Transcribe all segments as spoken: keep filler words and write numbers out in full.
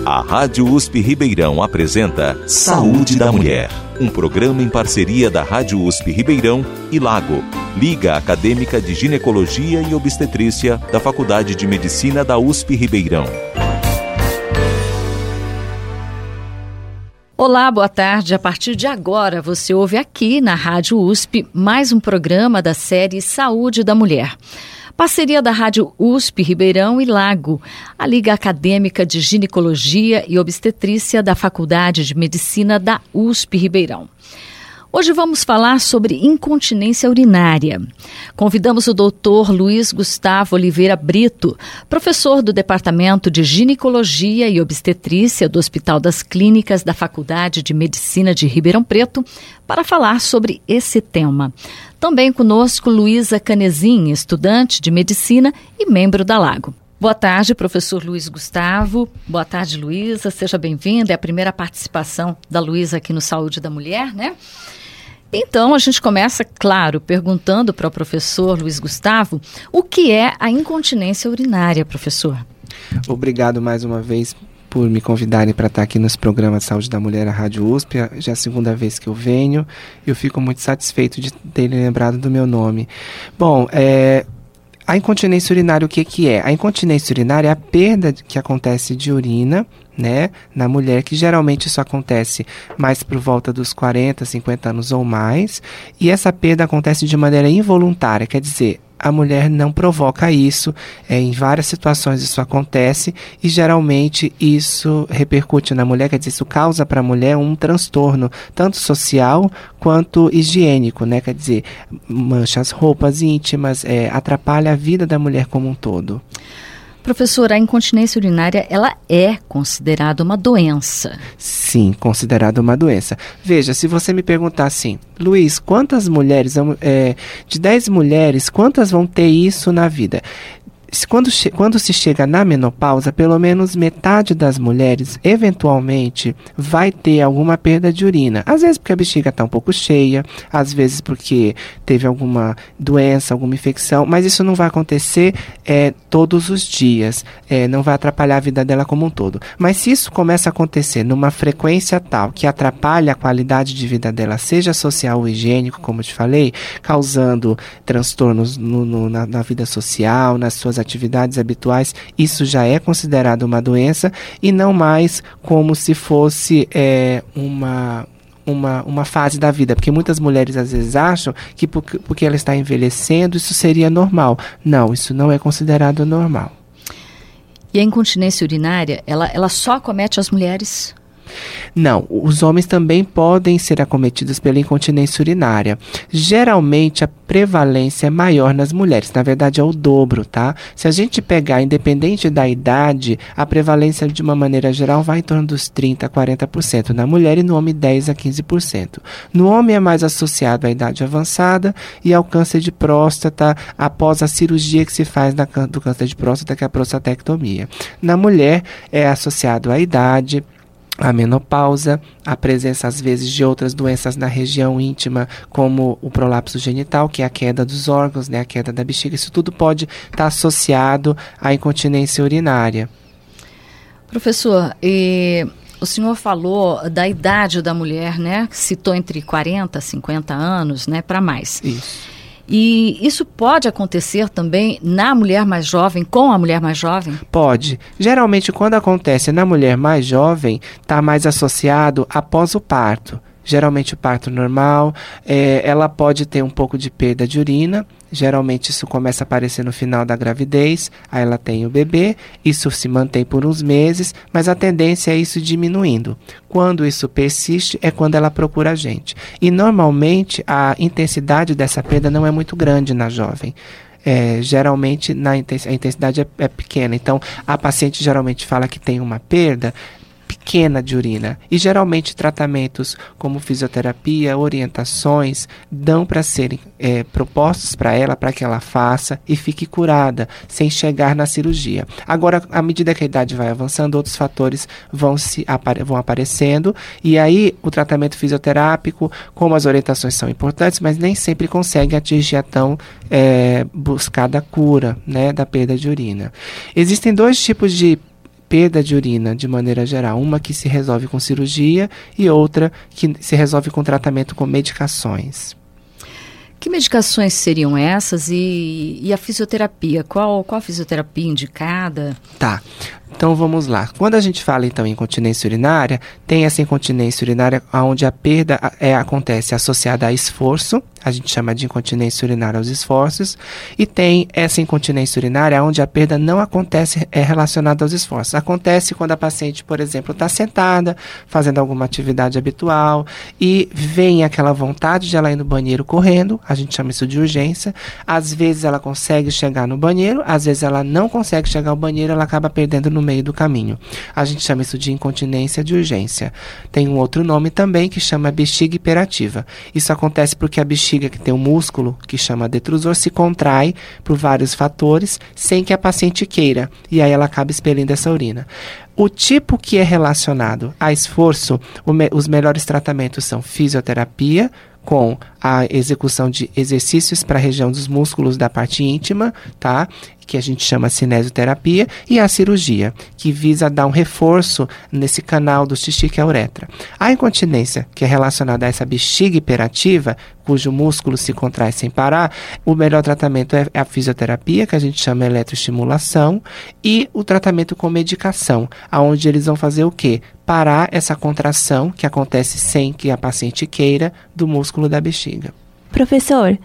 A Rádio U S P Ribeirão apresenta Saúde da Mulher, um programa em parceria da Rádio U S P Ribeirão e Lago, Liga Acadêmica de Ginecologia e Obstetrícia da Faculdade de Medicina da U S P Ribeirão. Olá, boa tarde. A partir de agora você ouve aqui na Rádio U S P mais um programa da série Saúde da Mulher. Parceria da Rádio U S P Ribeirão e Lago, a Liga Acadêmica de Ginecologia e Obstetrícia da Faculdade de Medicina da U S P Ribeirão. Hoje vamos falar sobre incontinência urinária. Convidamos o doutor Luiz Gustavo Oliveira Brito, professor do Departamento de Ginecologia e Obstetrícia do Hospital das Clínicas da Faculdade de Medicina de Ribeirão Preto, para falar sobre esse tema. Também conosco Luísa Canezin, estudante de Medicina e membro da Lago. Boa tarde, professor Luiz Gustavo. Boa tarde, Luísa. Seja bem-vinda. É a primeira participação da Luísa aqui no Saúde da Mulher, né? Então, a gente começa, claro, perguntando para o professor Luiz Gustavo o que é a incontinência urinária, professor. Obrigado mais uma vez por me convidarem para estar aqui nos programas de Saúde da Mulher, a Rádio U S P. Já é a segunda vez que eu venho. Eu fico muito satisfeito de terem lembrado do meu nome. Bom, é... a incontinência urinária, o que que é? A incontinência urinária é a perda que acontece de urina, né, na mulher, que geralmente isso acontece mais por volta dos quarenta, cinquenta anos ou mais, e essa perda acontece de maneira involuntária, quer dizer, a mulher não provoca isso, é, em várias situações isso acontece e geralmente isso repercute na mulher, quer dizer, isso causa para a mulher um transtorno, tanto social quanto higiênico, né, quer dizer, mancha as roupas íntimas, é, atrapalha a vida da mulher como um todo. Professora, a incontinência urinária, ela é considerada uma doença? Sim, considerada uma doença. Veja, se você me perguntar assim, Luiz, quantas mulheres, é, de dez mulheres, quantas vão ter isso na vida? Quando, che- quando se chega na menopausa, pelo menos metade das mulheres, eventualmente, vai ter alguma perda de urina. Às vezes porque a bexiga está um pouco cheia, às vezes porque teve alguma doença, alguma infecção, mas isso não vai acontecer é, todos os dias, é, não vai atrapalhar a vida dela como um todo. Mas se isso começa a acontecer numa frequência tal que atrapalha a qualidade de vida dela, seja social ou higiênico, como eu te falei, causando transtornos no, no, na, na vida social, nas suas atividades habituais, isso já é considerado uma doença e não mais como se fosse é, uma, uma, uma fase da vida, porque muitas mulheres às vezes acham que porque, porque ela está envelhecendo isso seria normal. Não, isso não é considerado normal. E a incontinência urinária, ela, ela só acomete as mulheres? Não, os homens também podem ser acometidos pela incontinência urinária. Geralmente a prevalência é maior nas mulheres, na verdade é o dobro, tá? Se a gente pegar, independente da idade, a prevalência de uma maneira geral vai em torno dos trinta a quarenta por cento na mulher e no homem dez a quinze por cento. No homem é mais associado à idade avançada e ao câncer de próstata após a cirurgia que se faz na, do câncer de próstata, que é a prostatectomia. Na mulher é associado à idade, a menopausa, a presença às vezes de outras doenças na região íntima, como o prolapso genital, que é a queda dos órgãos, né, a queda da bexiga. Isso tudo pode estar associado à incontinência urinária. Professor, e o senhor falou da idade da mulher, né? Citou entre quarenta, cinquenta anos, né, para mais. Isso. E isso pode acontecer também na mulher mais jovem, com a mulher mais jovem? Pode. Geralmente, quando acontece na mulher mais jovem, está mais associado após o parto. Geralmente o parto normal, é, ela pode ter um pouco de perda de urina, geralmente isso começa a aparecer no final da gravidez, aí ela tem o bebê, isso se mantém por uns meses, mas a tendência é isso diminuindo. Quando isso persiste é quando ela procura a gente. E normalmente a intensidade dessa perda não é muito grande na jovem. É, geralmente na intens- a intensidade é, é pequena, então a paciente geralmente fala que tem uma perda pequena de urina e geralmente tratamentos como fisioterapia, orientações dão para serem é, propostos para ela, para que ela faça e fique curada sem chegar na cirurgia. Agora, à medida que a idade vai avançando, outros fatores vão, se, apare, vão aparecendo e aí o tratamento fisioterápico, como as orientações são importantes, mas nem sempre consegue atingir a tão é, buscada cura, né, da perda de urina. Existem dois tipos de perda de urina de maneira geral. Uma que se resolve com cirurgia e outra que se resolve com tratamento com medicações. Que medicações seriam essas e, e a fisioterapia? Qual, qual a fisioterapia indicada? Tá, então vamos lá. Quando a gente fala então em incontinência urinária, tem essa incontinência urinária onde a perda é, acontece associada a esforço, a gente chama de incontinência urinária aos esforços, e tem essa incontinência urinária onde a perda não acontece é relacionada aos esforços. Acontece quando a paciente, por exemplo, está sentada, fazendo alguma atividade habitual, e vem aquela vontade de ela ir no banheiro correndo, a gente chama isso de urgência. Às vezes ela consegue chegar no banheiro, às vezes ela não consegue chegar ao banheiro, ela acaba perdendo no meio do caminho. A gente chama isso de incontinência de urgência. Tem um outro nome também que chama bexiga hiperativa. Isso acontece porque a bexiga, que tem um músculo que chama detrusor, se contrai por vários fatores sem que a paciente queira, e aí ela acaba expelindo essa urina. O tipo que é relacionado a esforço, me, os melhores tratamentos são fisioterapia, com a execução de exercícios para a região dos músculos da parte íntima, tá? Que a gente chama cinesioterapia, e a cirurgia, que visa dar um reforço nesse canal do xixi, que é a uretra. A incontinência, que é relacionada a essa bexiga hiperativa, cujo músculo se contrai sem parar, o melhor tratamento é a fisioterapia, que a gente chama eletroestimulação, e o tratamento com medicação, aonde eles vão fazer o quê? Parar essa contração, que acontece sem que a paciente queira, do músculo da bexiga. Professor,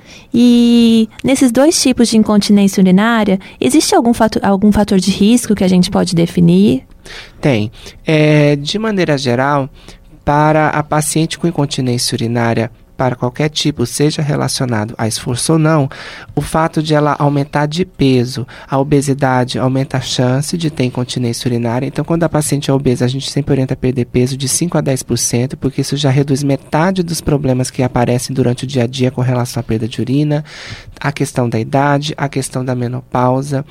e nesses dois tipos de incontinência urinária, existe algum fator, algum fator de risco que a gente pode definir? Tem. É, de maneira geral, para a paciente com incontinência urinária, para qualquer tipo, seja relacionado a esforço ou não, o fato de ela aumentar de peso, a obesidade aumenta a chance de ter incontinência urinária. Então, quando a paciente é obesa, a gente sempre orienta a perder peso de cinco a dez por cento, porque isso já reduz metade dos problemas que aparecem durante o dia a dia com relação à perda de urina, a questão da idade, a questão da menopausa.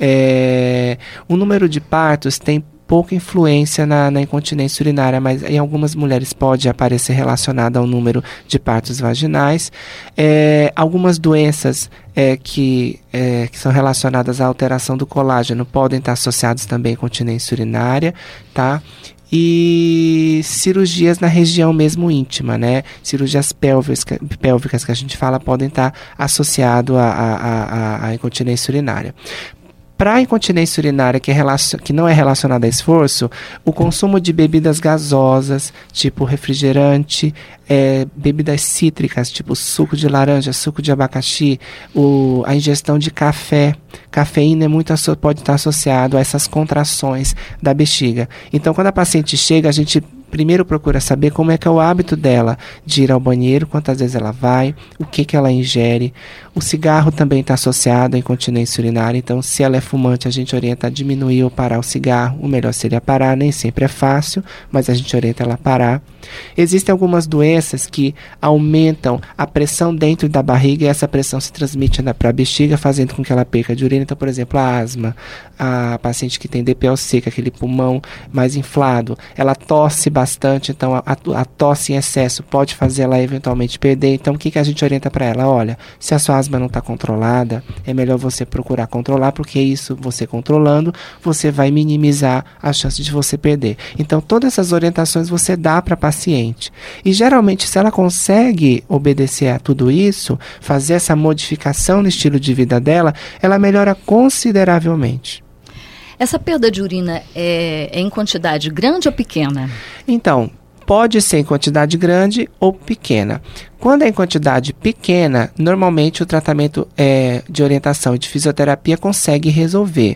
É... O número de partos tem pouca influência na, na incontinência urinária, mas em algumas mulheres pode aparecer relacionada ao número de partos vaginais. É, algumas doenças é, que, é, que são relacionadas à alteração do colágeno podem estar associadas também à incontinência urinária, tá? E cirurgias na região mesmo íntima, né? Cirurgias pélvicas, pélvicas que a gente fala podem estar associadas à, à, à, à incontinência urinária. Para a incontinência urinária que, é relacion... que não é relacionada a esforço, o consumo de bebidas gasosas, tipo refrigerante, é, bebidas cítricas, tipo suco de laranja, suco de abacaxi, o... a ingestão de café. Cafeína é muito asso... pode estar associado a essas contrações da bexiga. Então, quando a paciente chega, a gente primeiro procura saber como é que é o hábito dela de ir ao banheiro, quantas vezes ela vai, o que que ela ingere. O cigarro também está associado à incontinência urinária, então se ela é fumante, a gente orienta a diminuir ou parar o cigarro. O melhor seria parar, nem sempre é fácil, mas a gente orienta ela a parar. Existem algumas doenças que aumentam a pressão dentro da barriga, e essa pressão se transmite para a bexiga, fazendo com que ela perca de urina. Então, por exemplo, a asma, a paciente que tem D P O C, que é aquele pulmão mais inflado, ela tosse bastante, então a, a tosse em excesso pode fazer ela eventualmente perder. Então, o que, que a gente orienta para ela? Olha, se a sua asma não está controlada, é melhor você procurar controlar, porque isso, você controlando, você vai minimizar a chance de você perder. Então, todas essas orientações você dá para a paciente. E, geralmente, se ela consegue obedecer a tudo isso, fazer essa modificação no estilo de vida dela, ela melhora consideravelmente. Essa perda de urina é, é em quantidade grande ou pequena? Então, pode ser em quantidade grande ou pequena. Quando é em quantidade pequena, normalmente o tratamento é, de orientação e de fisioterapia consegue resolver.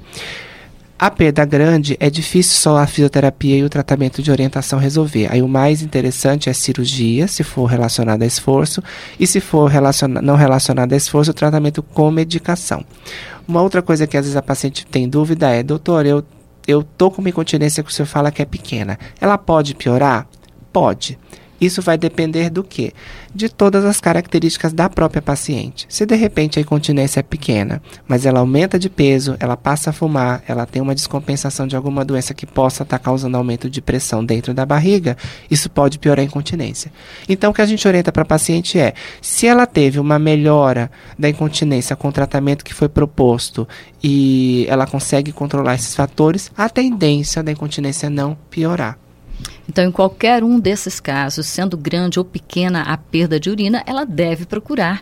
A perda grande é difícil só a fisioterapia e o tratamento de orientação resolver. Aí o mais interessante é cirurgia, se for relacionado a esforço, e se for relaciona- não relacionado a esforço, o tratamento com medicação. Uma outra coisa que às vezes a paciente tem dúvida é: doutor, eu, eu tô com uma incontinência que o senhor fala que é pequena. Ela pode piorar? Pode. Isso vai depender do quê? De todas as características da própria paciente. Se de repente a incontinência é pequena, mas ela aumenta de peso, ela passa a fumar, ela tem uma descompensação de alguma doença que possa estar causando aumento de pressão dentro da barriga, isso pode piorar a incontinência. Então o que a gente orienta para a paciente é, se ela teve uma melhora da incontinência com o tratamento que foi proposto e ela consegue controlar esses fatores, a tendência da incontinência não piorar. Então, em qualquer um desses casos, sendo grande ou pequena a perda de urina, ela deve procurar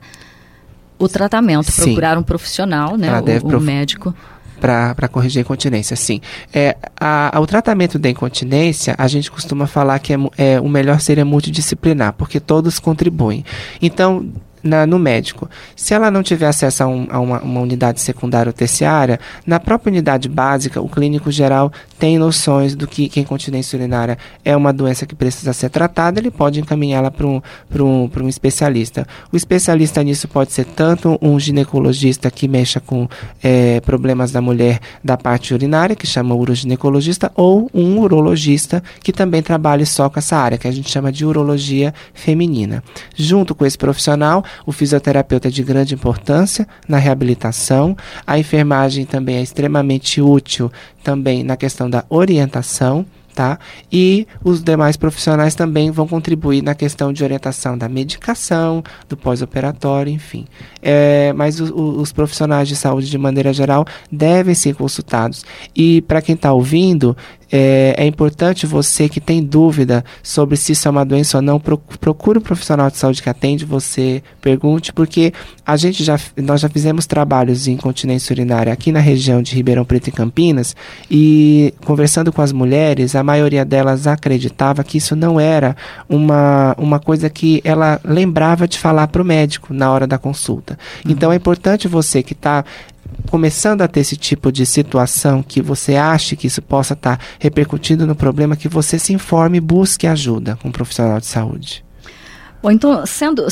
o tratamento, Sim. procurar um profissional, né, Ela o, deve o prof... médico. Para corrigir a incontinência, sim. É, a, a, o tratamento da incontinência, a gente costuma falar que é, é, o melhor seria multidisciplinar, porque todos contribuem. Então, na, no médico, se ela não tiver acesso a, um, a uma, uma unidade secundária ou terciária, na própria unidade básica, o clínico geral tem noções do que, que a incontinência urinária é uma doença que precisa ser tratada, ele pode encaminhá-la para um, um, um especialista. O especialista nisso pode ser tanto um ginecologista que mexa com é, problemas da mulher da parte urinária, que chama uroginecologista, ou um urologista que também trabalha só com essa área, que a gente chama de urologia feminina. Junto com esse profissional, o fisioterapeuta é de grande importância na reabilitação, a enfermagem também é extremamente útil também na questão da orientação, tá? E os demais profissionais também vão contribuir na questão de orientação da medicação, do pós-operatório, enfim. É, mas o, o, os profissionais de saúde, de maneira geral, devem ser consultados. E para quem está ouvindo, é, é importante você que tem dúvida sobre se isso é uma doença ou não, procure um profissional de saúde que atende você, pergunte, porque a gente já, nós já fizemos trabalhos de incontinência urinária aqui na região de Ribeirão Preto e Campinas, e conversando com as mulheres, a maioria delas acreditava que isso não era uma, uma coisa que ela lembrava de falar para o médico na hora da consulta. Uhum. Então é importante você que está começando a ter esse tipo de situação, que você ache que isso possa estar tá repercutindo no problema, que você se informe e busque ajuda com um profissional de saúde. Bom, então, sendo,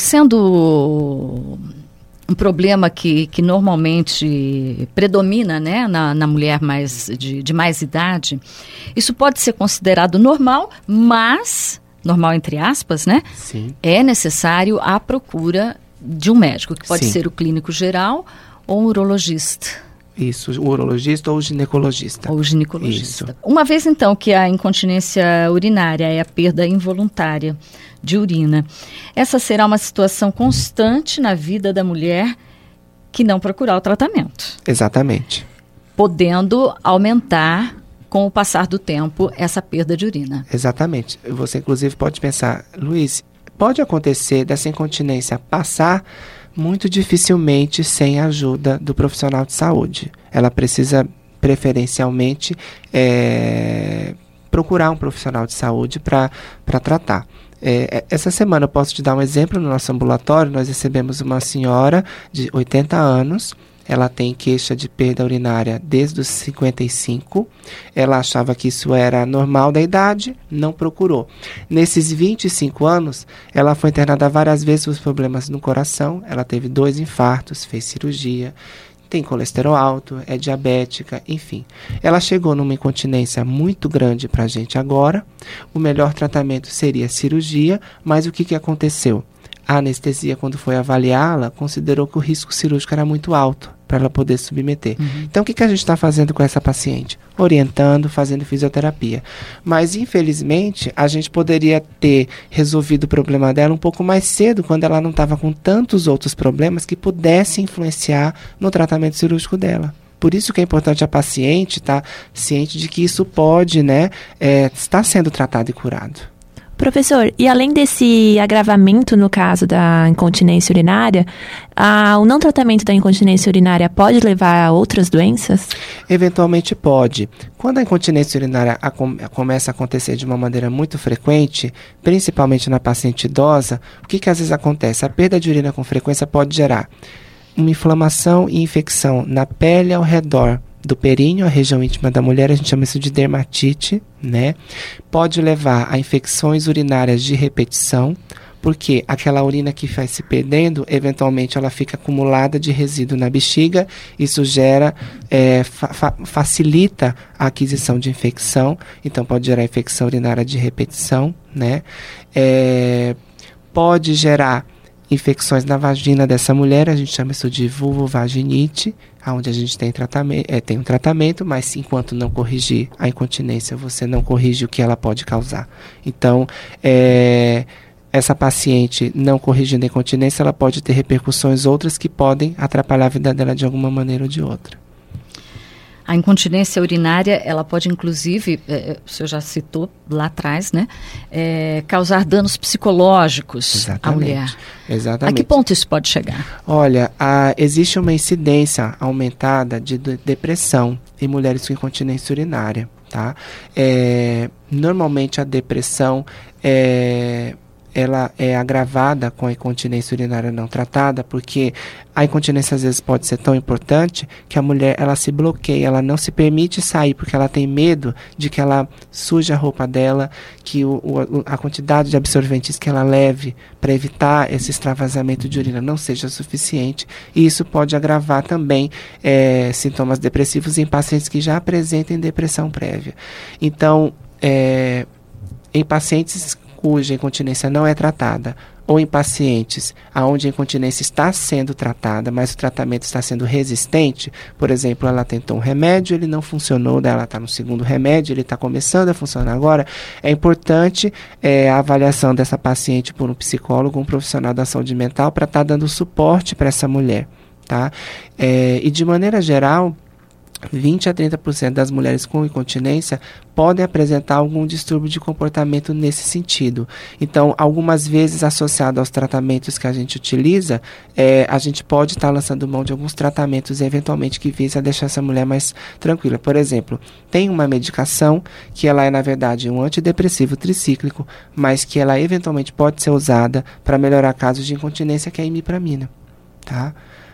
sendo um problema que, que normalmente predomina, né, na, na mulher mais, de, de mais idade, isso pode ser considerado normal, mas, normal entre aspas, né? Sim. É necessário a procura de um médico, que pode Sim. ser o clínico geral ou um urologista. Isso, o urologista ou o ginecologista. Ou o ginecologista. Isso. Uma vez, então, que a incontinência urinária é a perda involuntária de urina, essa será uma situação constante na vida da mulher que não procurar o tratamento. Exatamente. Podendo aumentar, com o passar do tempo, essa perda de urina. Exatamente. Você, inclusive, pode pensar, Luiz, pode acontecer dessa incontinência passar muito dificilmente sem a ajuda do profissional de saúde. Ela precisa, preferencialmente, é, procurar um profissional de saúde para tratar. É, essa semana eu posso te dar um exemplo. No nosso ambulatório, nós recebemos uma senhora de oitenta anos. Ela tem queixa de perda urinária desde os cinquenta e cinco. Ela achava que isso era normal da idade, não procurou. Nesses vinte e cinco anos, ela foi internada várias vezes por problemas no coração. Ela teve dois infartos, fez cirurgia, tem colesterol alto, é diabética, enfim. Ela chegou numa incontinência muito grande para a gente agora. O melhor tratamento seria cirurgia, mas o que, que aconteceu? A anestesia, quando foi avaliá-la, considerou que o risco cirúrgico era muito alto para ela poder submeter. Uhum. Então, o que, que a gente está fazendo com essa paciente? Orientando, fazendo fisioterapia. Mas, infelizmente, a gente poderia ter resolvido o problema dela um pouco mais cedo, quando ela não estava com tantos outros problemas que pudessem influenciar no tratamento cirúrgico dela. Por isso que é importante a paciente estar ciente de que isso pode, né, é, estar sendo tratado e curado. Professor, e além desse agravamento no caso da incontinência urinária, a, o não tratamento da incontinência urinária pode levar a outras doenças? Eventualmente pode. Quando a incontinência urinária a, a, começa a acontecer de uma maneira muito frequente, principalmente na paciente idosa, o que, que às vezes acontece? A perda de urina com frequência pode gerar uma inflamação e infecção na pele ao redor do períneo, a região íntima da mulher, a gente chama isso de dermatite, né? Pode levar a infecções urinárias de repetição, Porque aquela urina que vai se perdendo, eventualmente ela fica acumulada de resíduo na bexiga, isso gera, é, fa- fa- facilita a aquisição de infecção, então pode gerar infecção urinária de repetição, né? É, pode gerar infecções na vagina dessa mulher, a gente chama isso de vulvovaginite, onde a gente tem, tratamento, é, tem um tratamento, mas enquanto não corrigir a incontinência, você não corrige o que ela pode causar. Então, é, essa paciente não corrigindo a incontinência, ela pode ter repercussões outras que podem atrapalhar a vida dela de alguma maneira ou de outra. A incontinência urinária, ela pode inclusive, é, o senhor já citou lá atrás, né, é, causar danos psicológicos Exatamente. à mulher. Exatamente. A que ponto isso pode chegar? Olha, a, existe uma incidência aumentada de, de depressão em mulheres com incontinência urinária, tá? É, normalmente a depressão é... ela é agravada com a incontinência urinária não tratada, porque a incontinência às vezes pode ser tão importante que a mulher ela se bloqueia, ela não se permite sair porque ela tem medo de que ela suje a roupa dela, que o, o, a quantidade de absorventes que ela leve para evitar esse extravasamento de urina não seja suficiente, e isso pode agravar também é, sintomas depressivos em pacientes que já apresentem depressão prévia. Então, é, em pacientes cuja incontinência não é tratada, ou em pacientes onde a incontinência está sendo tratada, mas o tratamento está sendo resistente, por exemplo, ela tentou um remédio, ele não funcionou, daí ela está no segundo remédio, ele está começando a funcionar agora, é importante é, a avaliação dessa paciente por um psicólogo, um profissional da saúde mental, para estar tá dando suporte para essa mulher, tá? É, e de maneira geral, vinte a trinta por cento das mulheres com incontinência podem apresentar algum distúrbio de comportamento nesse sentido. Então, algumas vezes associado aos tratamentos que a gente utiliza, é, a gente pode estar tá lançando mão de alguns tratamentos eventualmente que visam deixar essa mulher mais tranquila. Por exemplo, tem uma medicação que ela é na verdade um antidepressivo tricíclico, mas que ela eventualmente pode ser usada para melhorar casos de incontinência, que é a imipramina, tá?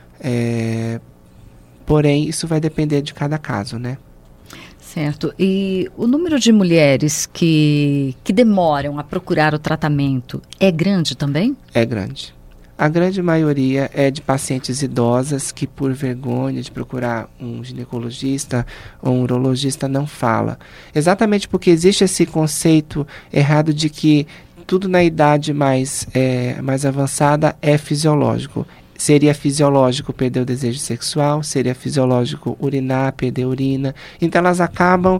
É... Porém, isso vai depender de cada caso, né? Certo. E o número de mulheres que, que demoram a procurar o tratamento é grande também? É grande. A grande maioria é de pacientes idosas que, por vergonha de procurar um ginecologista ou um urologista, não fala. Exatamente porque existe esse conceito errado de que tudo na idade mais, é, mais avançada é fisiológico. Seria fisiológico perder o desejo sexual, seria fisiológico urinar, perder urina. Então elas acabam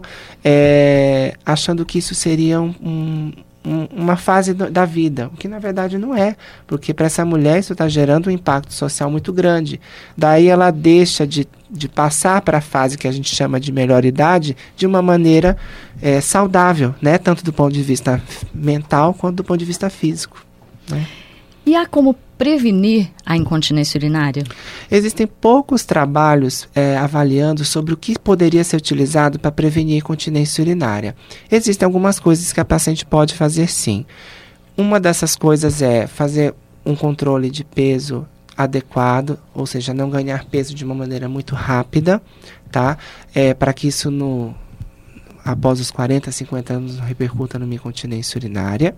é, achando que isso seria um, um, uma fase do, da vida, o que na verdade não é, porque para essa mulher isso está gerando um impacto social muito grande. Daí ela deixa de, de passar para a fase que a gente chama de melhor idade de uma maneira é, saudável, né? Tanto do ponto de vista mental quanto do ponto de vista físico, né? E há como prevenir a incontinência urinária? Existem poucos trabalhos é, avaliando sobre o que poderia ser utilizado para prevenir a incontinência urinária. Existem algumas coisas que a paciente pode fazer sim. Uma dessas coisas é fazer um controle de peso adequado, ou seja, não ganhar peso de uma maneira muito rápida, tá? É, para que isso no, após os quarenta, cinquenta anos não repercuta numa incontinência urinária.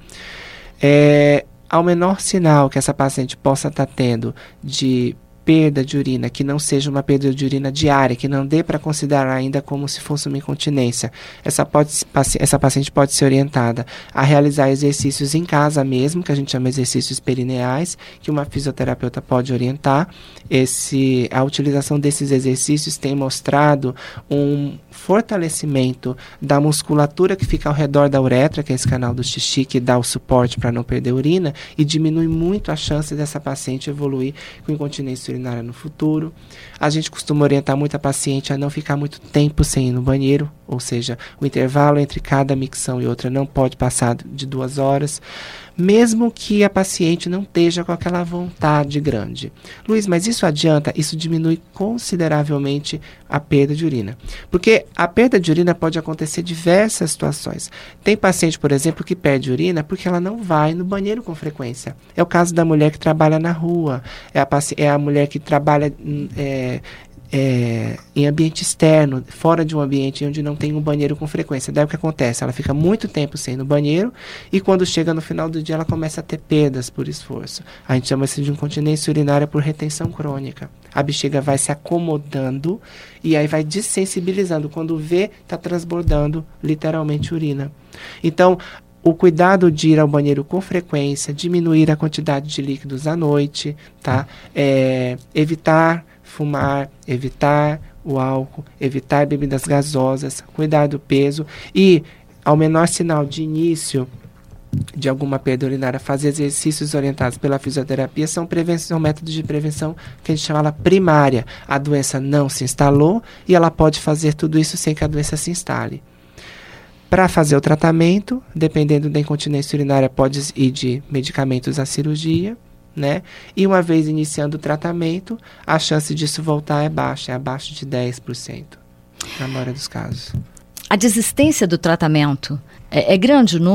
É, Ao menor sinal que essa paciente possa estar tendo de perda de urina, que não seja uma perda de urina diária, que não dê para considerar ainda como se fosse uma incontinência, essa, pode, essa paciente pode ser orientada a realizar exercícios em casa mesmo, que a gente chama exercícios perineais, que uma fisioterapeuta pode orientar. Esse, a utilização desses exercícios tem mostrado um fortalecimento da musculatura que fica ao redor da uretra, que é esse canal do xixi que dá o suporte para não perder urina, e diminui muito a chance dessa paciente evoluir com incontinência urinária no futuro. A gente costuma orientar muito a paciente a não ficar muito tempo sem ir no banheiro, ou seja, o intervalo entre cada micção e outra não pode passar de duas horas, mesmo que a paciente não esteja com aquela vontade grande. Luiz, mas isso adianta? Isso diminui consideravelmente a perda de urina. Porque a perda de urina pode acontecer em diversas situações. Tem paciente, por exemplo, que perde urina porque ela não vai no banheiro com frequência. É o caso da mulher que trabalha na rua, é a, paci- é a mulher que trabalha... É, é, em ambiente externo, fora de um ambiente onde não tem um banheiro com frequência. Daí o que acontece? Ela fica muito tempo sem ir no banheiro e quando chega no final do dia ela começa a ter perdas por esforço. A gente chama isso de incontinência urinária por retenção crônica. A bexiga vai se acomodando e aí vai dessensibilizando. Quando vê, está transbordando literalmente urina. Então, o cuidado de ir ao banheiro com frequência, diminuir a quantidade de líquidos à noite, tá? É, evitar fumar, evitar o álcool, evitar bebidas gasosas, cuidar do peso e, ao menor sinal de início de alguma perda urinária, fazer exercícios orientados pela fisioterapia são, prevenção, são métodos de prevenção que a gente chama primária. A doença não se instalou e ela pode fazer tudo isso sem que a doença se instale. Para fazer o tratamento, dependendo da incontinência urinária, pode ir de medicamentos à cirurgia, né? E uma vez iniciando o tratamento, a chance disso voltar é baixa, é abaixo de dez por cento, na maioria dos casos. A desistência do tratamento, é, é grande o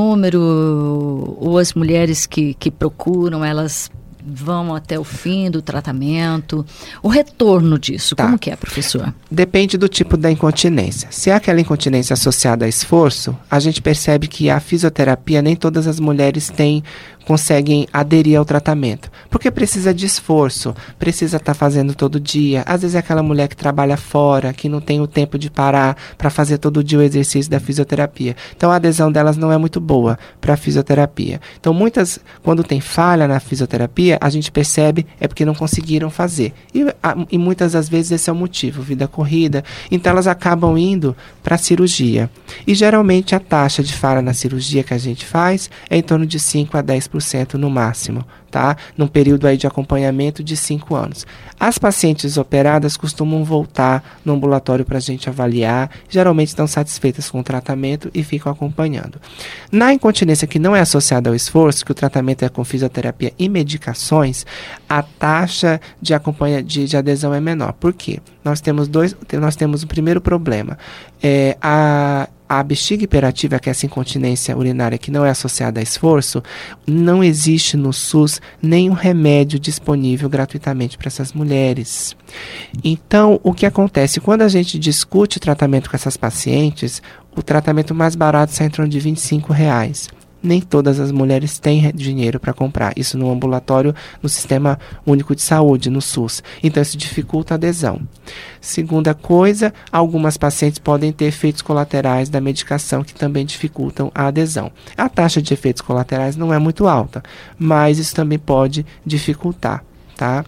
número, ou as mulheres que, que procuram, elas vão até o fim do tratamento? O retorno disso, tá. Como que é, professor? Depende do tipo da incontinência. Se é aquela incontinência associada a esforço, a gente percebe que a fisioterapia, nem todas as mulheres têm, conseguem aderir ao tratamento. Porque precisa de esforço, precisa estar tá fazendo todo dia. Às vezes é aquela mulher que trabalha fora, que não tem o tempo de parar para fazer todo dia o exercício da fisioterapia. Então a adesão delas não é muito boa para a fisioterapia. Então muitas, quando tem falha na fisioterapia, a gente percebe é porque não conseguiram fazer. E, a, e muitas das vezes esse é o motivo, vida corrida. Então elas acabam indo para a cirurgia. E geralmente a taxa de falha na cirurgia que a gente faz é em torno de cinco a dez por cento no máximo, tá? Num período aí de acompanhamento de cinco anos. As pacientes operadas costumam voltar no ambulatório para a gente avaliar, geralmente estão satisfeitas com o tratamento e ficam acompanhando. Na incontinência que não é associada ao esforço, que o tratamento é com fisioterapia e medicações, a taxa de, acompanha, de, de adesão é menor. Por quê? Nós temos dois, nós temos o primeiro problema, é a A bexiga hiperativa, que é essa incontinência urinária que não é associada a esforço, não existe no SUS nenhum remédio disponível gratuitamente para essas mulheres. Então, o que acontece? Quando a gente discute o tratamento com essas pacientes, o tratamento mais barato sai em torno de vinte e cinco reais. Nem todas as mulheres têm dinheiro para comprar. Isso no ambulatório, no Sistema Único de Saúde, no SUS. Então, isso dificulta a adesão. Segunda coisa, algumas pacientes podem ter efeitos colaterais da medicação que também dificultam a adesão. A taxa de efeitos colaterais não é muito alta, mas isso também pode dificultar, tá?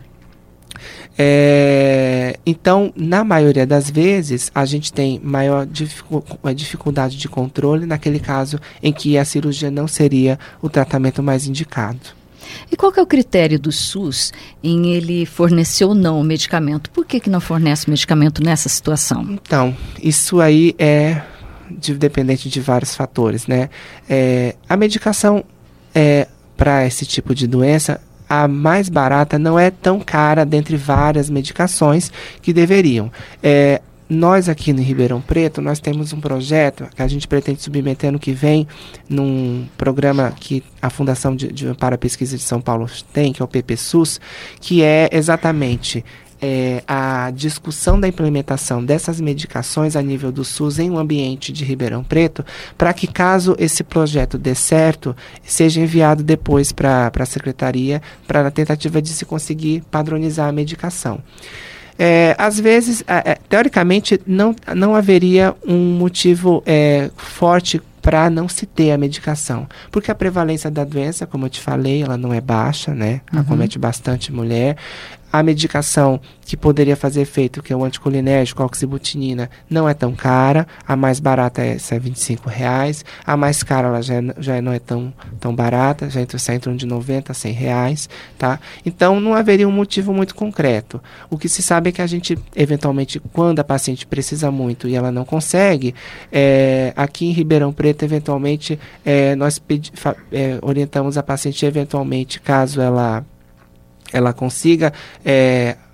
É, então, na maioria das vezes, a gente tem maior dificu- dificuldade de controle naquele caso em que a cirurgia não seria o tratamento mais indicado. E qual que é o critério do SUS em ele fornecer ou não o medicamento? Por que que não fornece medicamento nessa situação? Então, isso aí é de, dependente de vários fatores, né? É, a medicação é, para esse tipo de doença, a mais barata não é tão cara dentre várias medicações que deveriam. É, nós aqui no Ribeirão Preto, nós temos um projeto que a gente pretende submeter ano que vem num programa que a Fundação de, de, para a Pesquisa de São Paulo tem, que é o P P SUS, que é exatamente é, a discussão da implementação dessas medicações a nível do SUS em um ambiente de Ribeirão Preto, para que caso esse projeto dê certo, seja enviado depois para a Secretaria, para a tentativa de se conseguir padronizar a medicação. É, às vezes, é, teoricamente, não, não haveria um motivo é, forte para não se ter a medicação, porque a prevalência da doença, como eu te falei, ela não é baixa, né? Uhum. Acomete bastante mulher. A medicação que poderia fazer efeito, que é o anticolinérgico, a oxibutinina, não é tão cara. A mais barata é, é vinte e cinco reais. A mais cara ela já, é, já não é tão, tão barata, já entra, sai em torno de noventa a cem reais. Tá? Então, não haveria um motivo muito concreto. O que se sabe é que a gente, eventualmente, quando a paciente precisa muito e ela não consegue, é, aqui em Ribeirão Preto, eventualmente, é, nós pedi, fa, é, orientamos a paciente, eventualmente, caso ela... ela consiga é,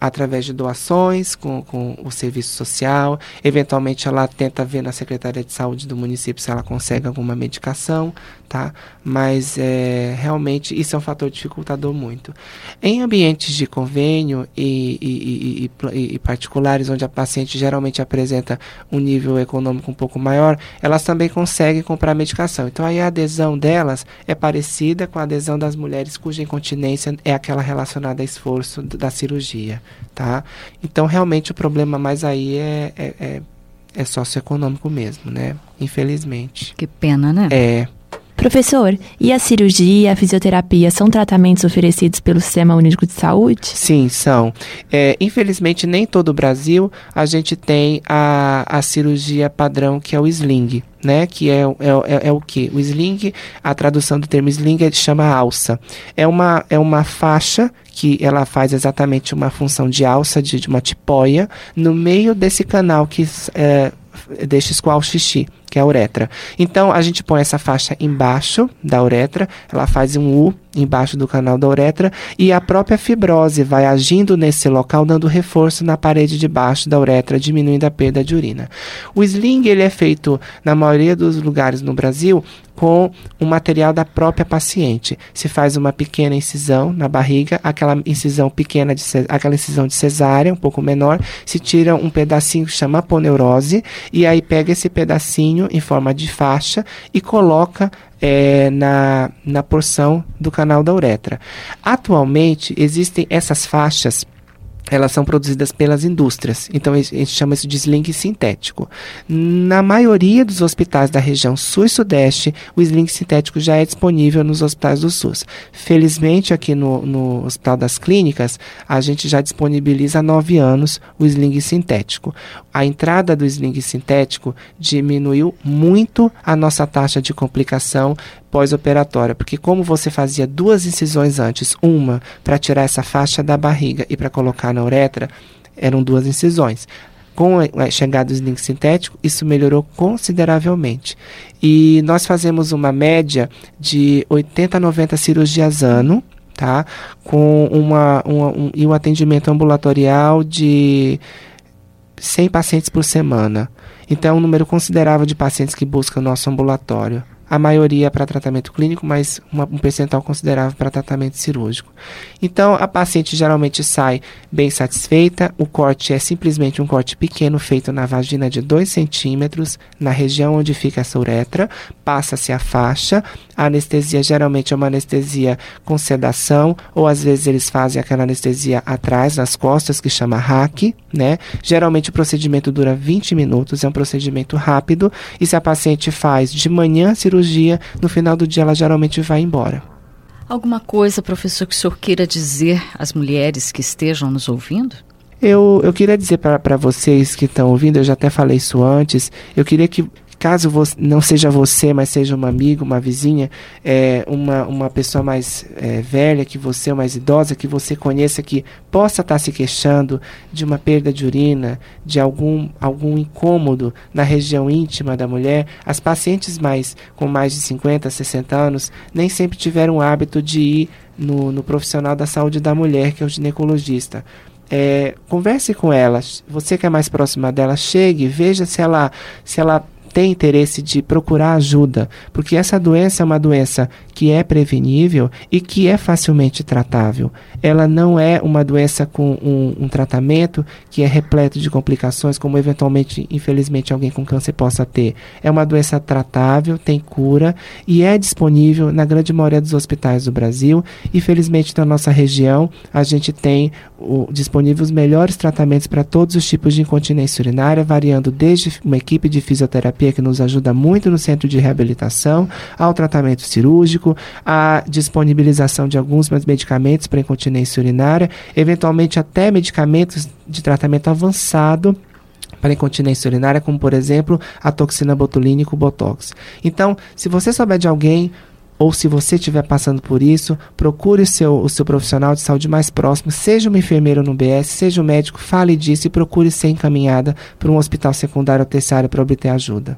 através de doações com, com o serviço social. Eventualmente ela tenta ver na Secretaria de Saúde do município se ela consegue alguma medicação, tá? Mas é, realmente isso é um fator dificultador muito. Em ambientes de convênio e, e, e, e, e particulares, onde a paciente geralmente apresenta um nível econômico um pouco maior, elas também conseguem comprar medicação. Então aí a adesão delas é parecida com a adesão das mulheres cuja incontinência é aquela relacionada a esforço da cirurgia, tá? Então realmente o problema mais aí é, é, é, é socioeconômico mesmo, né? Infelizmente. Que pena, né? É. Professor, e a cirurgia, a fisioterapia são tratamentos oferecidos pelo Sistema Único de Saúde? Sim, são. É, infelizmente, nem todo o Brasil a gente tem a, a cirurgia padrão, que é o sling, né? Que é, é, é, é o quê? O sling, a tradução do termo sling é, chama alça. É uma, é uma faixa que ela faz exatamente uma função de alça, de, de uma tipóia, no meio desse canal que é, deixa escoar o xixi, que é a uretra. Então, a gente põe essa faixa embaixo da uretra, ela faz um U embaixo do canal da uretra, e a própria fibrose vai agindo nesse local, dando reforço na parede de baixo da uretra, diminuindo a perda de urina. O sling, ele é feito, na maioria dos lugares no Brasil, com o material da própria paciente. Se faz uma pequena incisão na barriga, aquela incisão pequena, de, aquela incisão de cesárea, um pouco menor, se tira um pedacinho que chama aponeurose, e aí pega esse pedacinho em forma de faixa e coloca é, na, na porção do canal da uretra. Atualmente, existem essas faixas, elas são produzidas pelas indústrias, então a gente chama isso de sling sintético. Na maioria dos hospitais da região sul e sudeste, o sling sintético já é disponível nos hospitais do SUS. Felizmente, aqui no, no Hospital das Clínicas, a gente já disponibiliza há nove anos o sling sintético. A entrada do sling sintético diminuiu muito a nossa taxa de complicação pós-operatória, porque como você fazia duas incisões antes, uma para tirar essa faixa da barriga e para colocar na uretra, eram duas incisões. Com a chegada do sling sintético, isso melhorou consideravelmente. E nós fazemos uma média de oitenta a noventa cirurgias ano, tá? Com uma, uma, um, e um atendimento ambulatorial de cem pacientes por semana. Então, é um número considerável de pacientes que buscam o nosso ambulatório. A maioria para tratamento clínico, mas uma, um percentual considerável para tratamento cirúrgico. Então, a paciente geralmente sai bem satisfeita. O corte é simplesmente um corte pequeno, feito na vagina de dois centímetros, na região onde fica essa uretra. Passa-se a faixa. A anestesia geralmente é uma anestesia com sedação, ou às vezes eles fazem aquela anestesia atrás, nas costas, que chama hack, né? Geralmente o procedimento dura vinte minutos, é um procedimento rápido, e se a paciente faz de manhã cirurgia, no final do dia ela geralmente vai embora. Alguma coisa, professor, que o senhor queira dizer às mulheres que estejam nos ouvindo? Eu, eu queria dizer para vocês que estão ouvindo, eu já até falei isso antes, eu queria que, caso você, não seja você, mas seja uma amiga, uma vizinha, é, uma, uma pessoa mais é, velha que você, mais idosa, que você conheça, que possa estar se queixando de uma perda de urina, de algum, algum incômodo na região íntima da mulher. As pacientes mais, com mais de cinquenta, sessenta anos, nem sempre tiveram o hábito de ir no, no profissional da saúde da mulher, que é o ginecologista. É, converse com ela, você que é mais próxima dela, chegue, veja se ela, se ela tem interesse de procurar ajuda, porque essa doença é uma doença que é prevenível e que é facilmente tratável. Ela não é uma doença com um, um tratamento que é repleto de complicações, como eventualmente, infelizmente, alguém com câncer possa ter. É uma doença tratável, tem cura e é disponível na grande maioria dos hospitais do Brasil, e felizmente na nossa região a gente tem o, disponível os melhores tratamentos para todos os tipos de incontinência urinária, variando desde uma equipe de fisioterapia que nos ajuda muito no centro de reabilitação, ao tratamento cirúrgico, à disponibilização de alguns medicamentos para incontinência urinária, eventualmente até medicamentos de tratamento avançado para incontinência urinária, como por exemplo a toxina botulínica, o Botox. Então, se você souber de alguém, ou se você estiver passando por isso, procure o seu, o seu profissional de saúde mais próximo, seja uma enfermeira no B S, seja um médico, fale disso e procure ser encaminhada para um hospital secundário ou terciário para obter ajuda.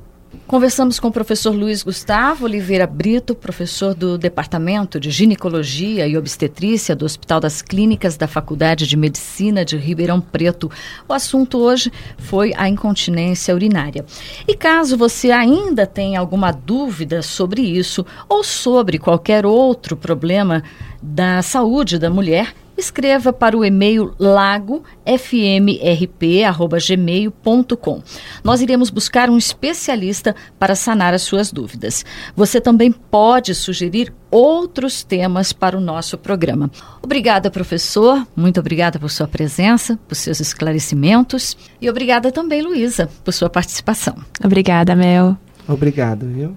Conversamos com o professor Luiz Gustavo Oliveira Brito, professor do Departamento de Ginecologia e Obstetrícia do Hospital das Clínicas da Faculdade de Medicina de Ribeirão Preto. O assunto hoje foi a incontinência urinária. E caso você ainda tenha alguma dúvida sobre isso ou sobre qualquer outro problema da saúde da mulher, escreva para o e-mail lago f m r p arroba gmail ponto com. Nós iremos buscar um especialista para sanar as suas dúvidas. Você também pode sugerir outros temas para o nosso programa. Obrigada, professor. Muito obrigada por sua presença, por seus esclarecimentos. E obrigada também, Luísa, por sua participação. Obrigada, Mel. Obrigado, viu?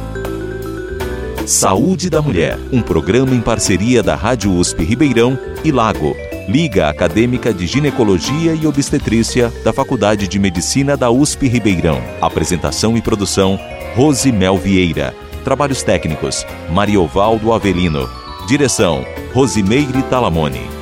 Saúde da Mulher, um programa em parceria da Rádio U S P Ribeirão e Lago, Liga Acadêmica de Ginecologia e Obstetrícia da Faculdade de Medicina da U S P Ribeirão. Apresentação e produção, Rose Mel Vieira. Trabalhos técnicos, Mariovaldo Avelino. Direção, Rosimeire Talamone.